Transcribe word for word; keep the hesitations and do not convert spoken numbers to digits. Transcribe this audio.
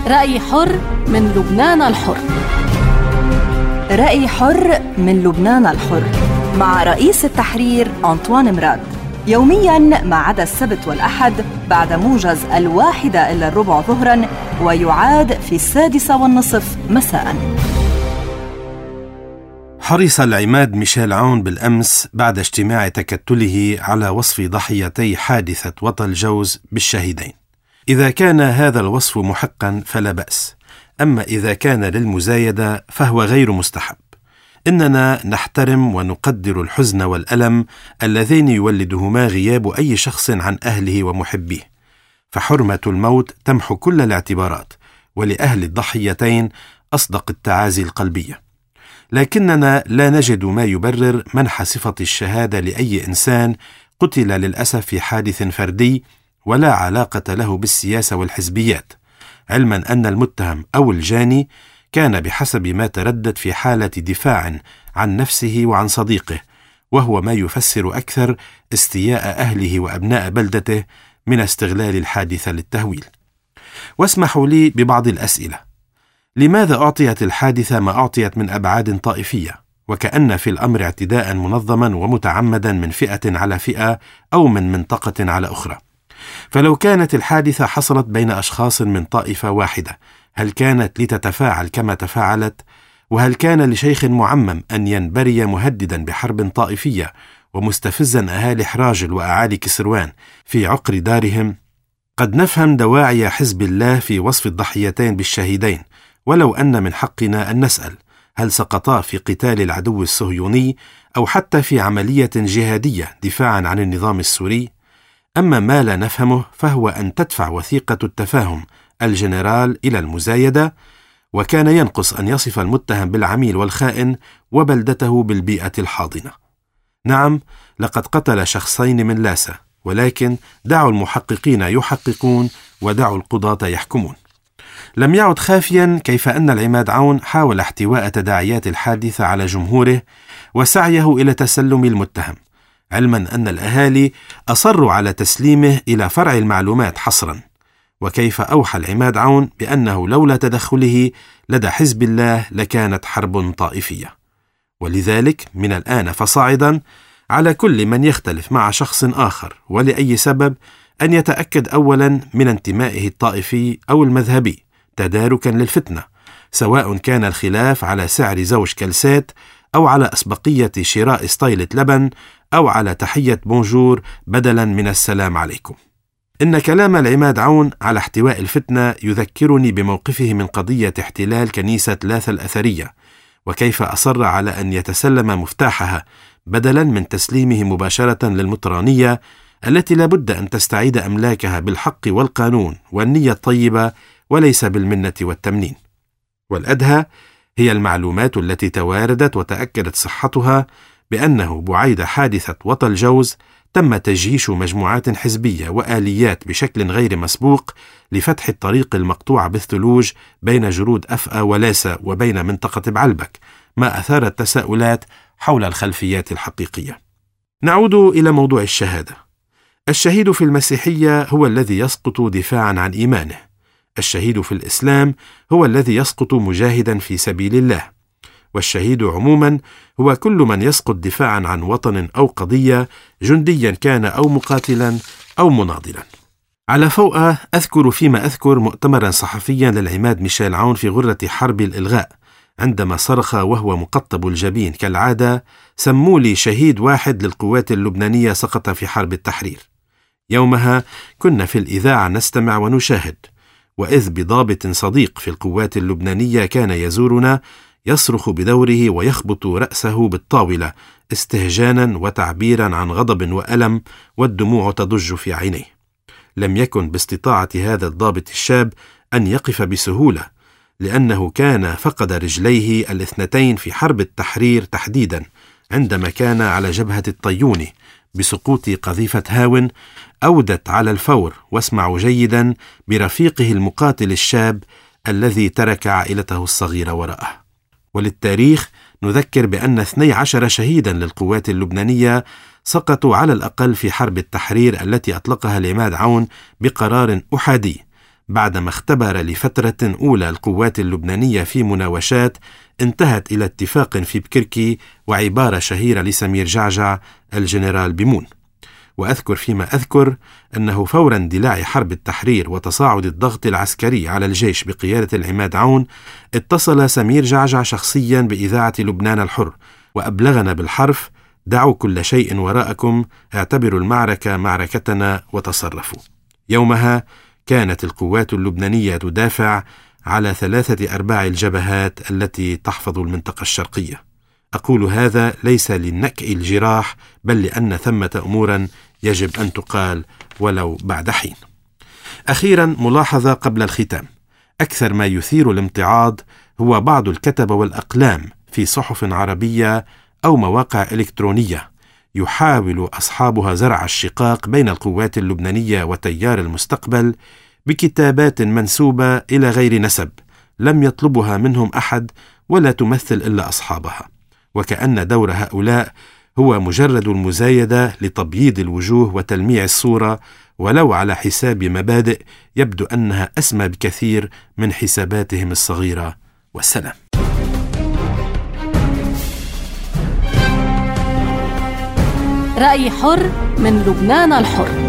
رأي حر من لبنان الحر. رأي حر من لبنان الحر مع رئيس التحرير أنطوان مراد، يومياً ما عدا السبت والأحد بعد موجز الواحدة إلا الربع ظهراً، ويعاد في السادسة والنصف مساءً. حرص العماد ميشيل عون بالأمس بعد اجتماع تكتله على وصف ضحيتي حادثة وطل جوز بالشهيدين. إذا كان هذا الوصف محقا فلا بأس، أما إذا كان للمزايدة فهو غير مستحب. إننا نحترم ونقدر الحزن والألم اللذين يولدهما غياب أي شخص عن أهله ومحبيه، فحرمة الموت تمحو كل الاعتبارات، ولأهل الضحيتين أصدق التعازي القلبية. لكننا لا نجد ما يبرر منح صفة الشهادة لأي إنسان قتل للأسف في حادث فردي ولا علاقة له بالسياسة والحزبيات، علما أن المتهم أو الجاني كان بحسب ما تردد في حالة دفاع عن نفسه وعن صديقه، وهو ما يفسر أكثر استياء أهله وأبناء بلدته من استغلال الحادثة للتهويل. واسمحوا لي ببعض الأسئلة. لماذا أعطيت الحادثة ما أعطيت من أبعاد طائفية، وكأن في الأمر اعتداء منظما ومتعمدا من فئة على فئة أو من منطقة على أخرى؟ فلو كانت الحادثة حصلت بين أشخاص من طائفة واحدة، هل كانت لتتفاعل كما تفاعلت؟ وهل كان لشيخ معمم أن ينبري مهددا بحرب طائفية ومستفزا أهالي حراجل وأعالي كسروان في عقر دارهم؟ قد نفهم دواعي حزب الله في وصف الضحيتين بالشهيدين، ولو أن من حقنا أن نسأل: هل سقطا في قتال العدو الصهيوني أو حتى في عملية جهادية دفاعا عن النظام السوري؟ أما ما لا نفهمه فهو أن تدفع وثيقة التفاهم الجنرال إلى المزايدة، وكان ينقص أن يصف المتهم بالعميل والخائن وبلدته بالبيئة الحاضنة. نعم، لقد قتل شخصين من لاسا، ولكن دعوا المحققين يحققون ودعوا القضاة يحكمون. لم يعد خافيا كيف أن العماد عون حاول احتواء تداعيات الحادثة على جمهوره وسعيه إلى تسلم المتهم، علما أن الأهالي أصروا على تسليمه إلى فرع المعلومات حصرا، وكيف أوحى العماد عون بأنه لولا تدخله لدى حزب الله لكانت حرب طائفية. ولذلك من الآن فصاعدا على كل من يختلف مع شخص آخر ولأي سبب أن يتأكد أولا من انتمائه الطائفي أو المذهبي تداركا للفتنة، سواء كان الخلاف على سعر زوج كلسات أو على أسبقية شراء سطيلة لبن أو على تحية بونجور بدلا من السلام عليكم. إن كلام العماد عون على احتواء الفتنة يذكرني بموقفه من قضية احتلال كنيسة لاثا الأثرية، وكيف أصر على أن يتسلم مفتاحها بدلا من تسليمه مباشرة للمطرانية التي لابد أن تستعيد أملاكها بالحق والقانون والنية الطيبة وليس بالمنة والتمنين. والأدهى هي المعلومات التي تواردت وتأكدت صحتها بأنه بعيد حادثة وطل جوز تم تجيش مجموعات حزبية وآليات بشكل غير مسبوق لفتح الطريق المقطوع بالثلوج بين جرود أفأ ولاسا وبين منطقة بعلبك، ما أثار التساؤلات حول الخلفيات الحقيقية. نعود إلى موضوع الشهادة. الشهيد في المسيحية هو الذي يسقط دفاعا عن إيمانه. الشهيد في الإسلام هو الذي يسقط مجاهدا في سبيل الله. والشهيد عموما هو كل من يسقط دفاعا عن وطن أو قضية، جنديا كان أو مقاتلا أو مناضلا. على فوق أذكر فيما أذكر مؤتمرا صحفيا للعماد ميشيل عون في غرة حرب الإلغاء، عندما صرخ وهو مقطب الجبين كالعادة: سموا لي شهيد واحد للقوات اللبنانية سقط في حرب التحرير. يومها كنا في الإذاعة نستمع ونشاهد، وإذ بضابط صديق في القوات اللبنانية كان يزورنا يصرخ بدوره ويخبط رأسه بالطاولة استهجانا وتعبيرا عن غضب وألم، والدموع تضج في عينيه. لم يكن باستطاعة هذا الضابط الشاب أن يقف بسهولة، لأنه كان فقد رجليه الاثنتين في حرب التحرير تحديدا، عندما كان على جبهة الطيوني بسقوط قذيفة هاون. أودت على الفور، واسمعوا جيدا، برفيقه المقاتل الشاب الذي ترك عائلته الصغيرة وراءه. وللتاريخ نذكر بأن اثني عشر شهيدا للقوات اللبنانية سقطوا على الأقل في حرب التحرير التي أطلقها العماد عون بقرار أحادي بعدما اختبر لفترة أولى القوات اللبنانية في مناوشات انتهت إلى اتفاق في بكركي وعبارة شهيرة لسمير جعجع الجنرال بمون. وأذكر فيما أذكر أنه فور اندلاع حرب التحرير وتصاعد الضغط العسكري على الجيش بقيادة العماد عون، اتصل سمير جعجع شخصيا بإذاعة لبنان الحر وأبلغنا بالحرف: دعوا كل شيء وراءكم، اعتبروا المعركة معركتنا وتصرفوا. يومها كانت القوات اللبنانية تدافع على ثلاثة أرباع الجبهات التي تحفظ المنطقة الشرقية. أقول هذا ليس للنكئ الجراح، بل لأن ثمة أمورا يجب أن تقال ولو بعد حين. أخيرا ملاحظة قبل الختام: أكثر ما يثير الامتعاض هو بعض الكتب والأقلام في صحف عربية أو مواقع إلكترونية يحاول أصحابها زرع الشقاق بين القوات اللبنانية وتيار المستقبل بكتابات منسوبة إلى غير نسب لم يطلبها منهم أحد ولا تمثل إلا أصحابها، وكأن دور هؤلاء هو مجرد المزايدة لتبييض الوجوه وتلميع الصورة، ولو على حساب مبادئ يبدو أنها أسمى بكثير من حساباتهم الصغيرة. والسلام. رأي حر من لبنان الحر.